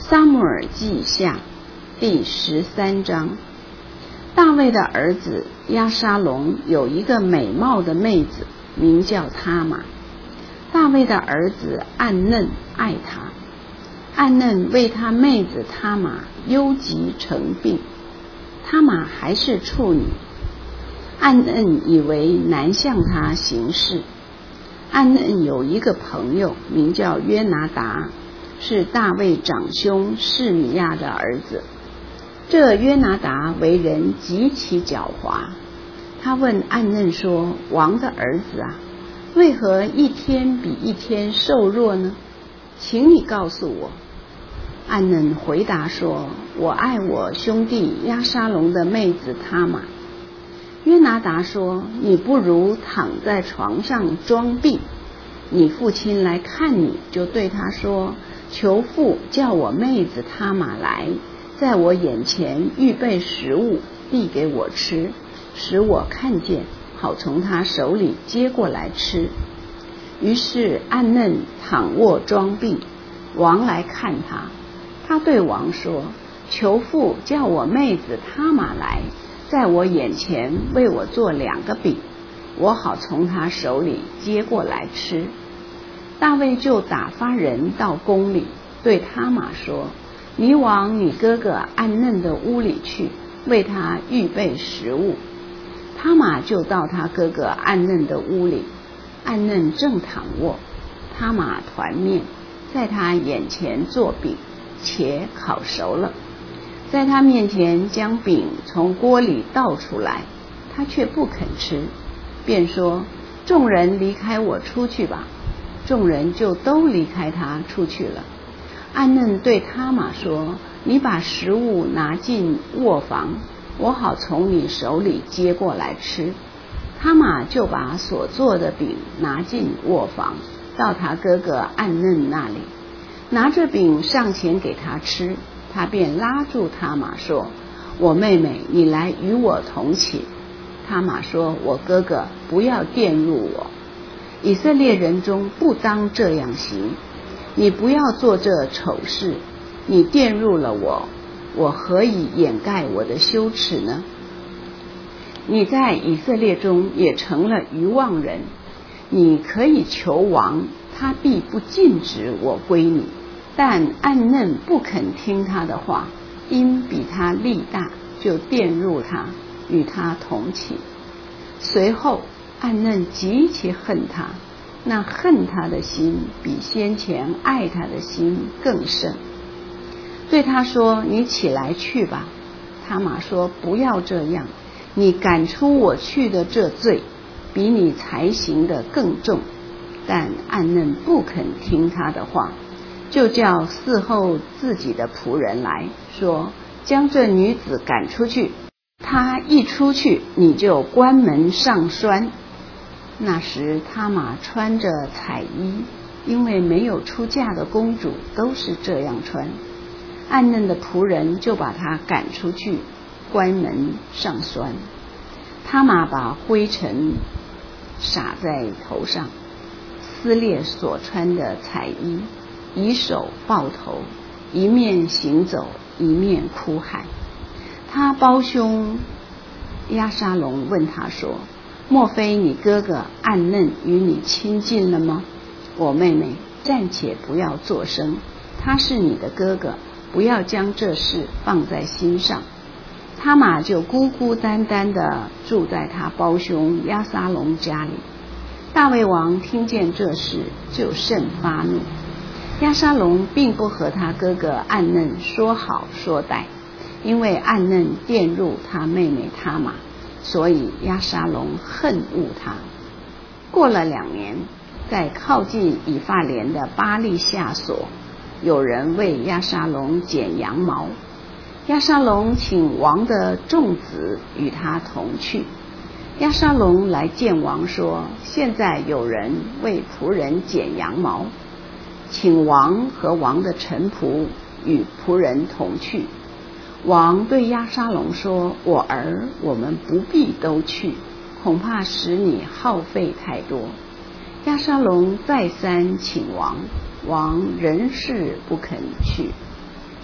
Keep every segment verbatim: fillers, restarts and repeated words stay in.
撒母耳记下第十三章。大卫的儿子押沙龙有一个美貌的妹子，名叫他玛。大卫的儿子暗嫩爱她，暗嫩为他妹子他玛忧疾成病。他玛还是处女，暗嫩以为难向他行事。暗嫩有一个朋友名叫约拿达，是大卫长兄示米亚的儿子。这约拿达为人极其狡猾，他问暗嫩说：王的儿子啊，为何一天比一天瘦弱呢？请你告诉我。暗嫩回答说：我爱我兄弟押沙龙的妹子他玛。约拿达说：你不如躺在床上装病，你父亲来看你，就对他说：求父叫我妹子他玛来，在我眼前预备食物递给我吃，使我看见，好从他手里接过来吃。于是暗嫩躺卧装病，王来看他，他对王说：求父叫我妹子他玛来，在我眼前为我做两个饼，我好从他手里接过来吃。大卫就打发人到宫里，对他玛说：你往你哥哥暗嫩的屋里去，为他预备食物。他玛就到他哥哥暗嫩的屋里，暗嫩正躺卧，他玛团面在他眼前做饼，且烤熟了，在他面前将饼从锅里倒出来，他却不肯吃，便说：众人离开我出去吧。众人就都离开他出去了。暗嫩对他玛说：你把食物拿进卧房，我好从你手里接过来吃。他玛就把所做的饼拿进卧房，到他哥哥暗嫩那里，拿着饼上前给他吃。他便拉住他玛说：我妹妹，你来与我同起。他玛说：我哥哥，不要玷辱我，以色列人中不当这样行，你不要做这丑事，你玷辱了我，我何以掩盖我的羞耻呢？你在以色列中也成了愚妄人，你可以求王，他必不禁止我归你。但暗嫩不肯听他的话，因比他力大，就玷辱他，与他同起。随后暗嫩极其恨他，那恨他的心比先前爱他的心更甚，对他说：你起来去吧。他玛说：不要这样，你赶出我去的这罪，比你才行的更重。但暗嫩不肯听他的话，就叫伺候自己的仆人来说：将这女子赶出去，她一出去，你就关门上栓。那时他玛穿着彩衣，因为没有出嫁的公主都是这样穿。暗嫩的仆人就把她赶出去，关门上栓。他玛把灰尘撒在头上，撕裂所穿的彩衣，以手抱头，一面行走，一面哭喊。他胞兄押沙龙问他说：莫非你哥哥暗嫩与你亲近了吗？我妹妹，暂且不要作声，他是你的哥哥，不要将这事放在心上。他玛就孤孤单单地住在他胞兄押沙龙家里。大卫王听见这事，就甚发怒。押沙龙并不和他哥哥暗嫩说好说歹，因为暗嫩玷辱他妹妹他玛，所以押沙龙恨恶他。过了两年，在靠近以法莲的巴利夏所，有人为押沙龙剪羊毛。押沙龙请王的众子与他同去。押沙龙来见王说：现在有人为仆人剪羊毛，请王和王的臣仆与仆人同去。王对押沙龙说：我儿，我们不必都去，恐怕使你耗费太多。押沙龙再三请王，王仍是不肯去。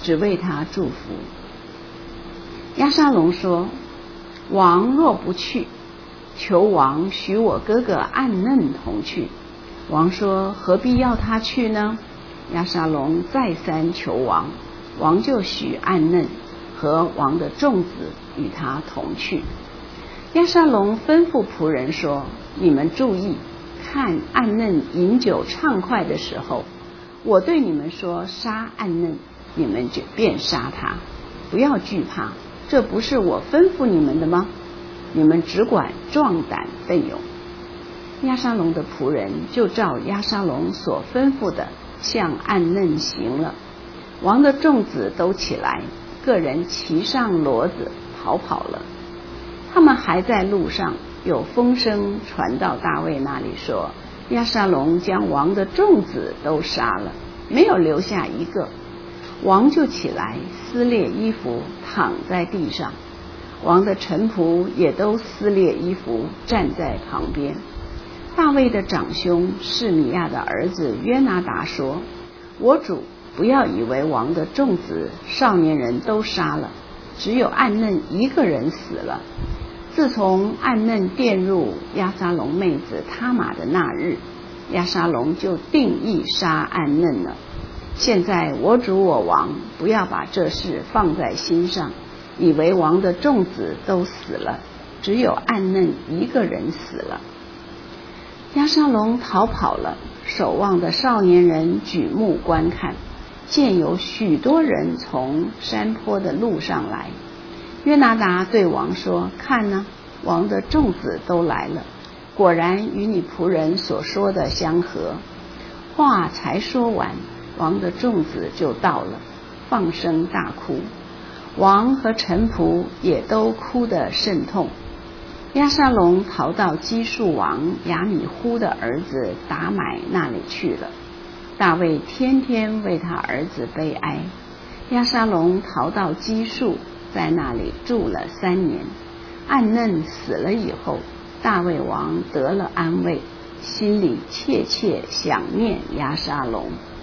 只为他祝福。押沙龙说：王若不去，求王许我哥哥暗嫩同去。王说：何必要他去呢？押沙龙再三求王，王就许暗嫩和王的众子与他同去。押沙龙吩咐仆人说：你们注意，看暗嫩饮酒畅快的时候，我对你们说杀暗嫩，你们就便杀他，不要惧怕，这不是我吩咐你们的吗？你们只管壮胆奋勇。押沙龙的仆人就照押沙龙所吩咐的向暗嫩行了。王的众子都起来，个人骑上骡子逃跑了。他们还在路上，有风声传到大卫那里说，押沙龙将王的众子都杀了，没有留下一个。王就起来撕裂衣服，躺在地上。王的臣仆也都撕裂衣服，站在旁边。大卫的长兄示米亚的儿子约拿达说：我主不要以为王的众子少年人都杀了，只有暗嫩一个人死了。自从暗嫩玷入押沙龙妹子他玛的那日，押沙龙就定意杀暗嫩了。现在我主我王不要把这事放在心上，以为王的众子都死了，只有暗嫩一个人死了。押沙龙逃跑了，守望的少年人举目观看，见有许多人从山坡的路上来。约拿达对王说：看呢，王的众子都来了，果然与你仆人所说的相合。话才说完，王的众子就到了，放声大哭，王和臣仆也都哭得甚痛。押沙龙逃到基述王亚米忽的儿子达买那里去了。大卫天天为他儿子悲哀。押沙龙逃到基述，在那里住了三年。暗嫩死了以后，大卫王得了安慰，心里切切想念押沙龙。